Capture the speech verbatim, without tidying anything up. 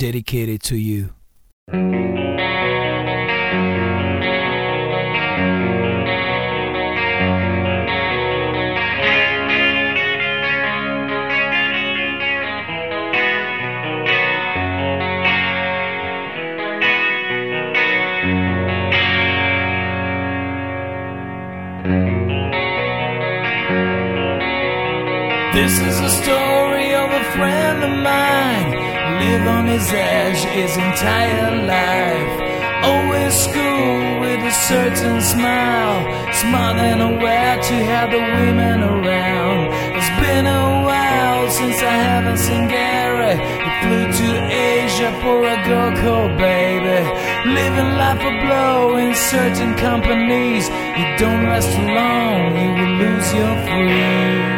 dedicated to you. This is a story of a friend of mine. Lived on his edge his entire life. Always school with a certain smile. Smart and aware to have the women around. It's been a while since I haven't seen Gary. He flew to Asia for a girl called Baby. Living life a blow in certain companies. You don't last too long, you will lose your free.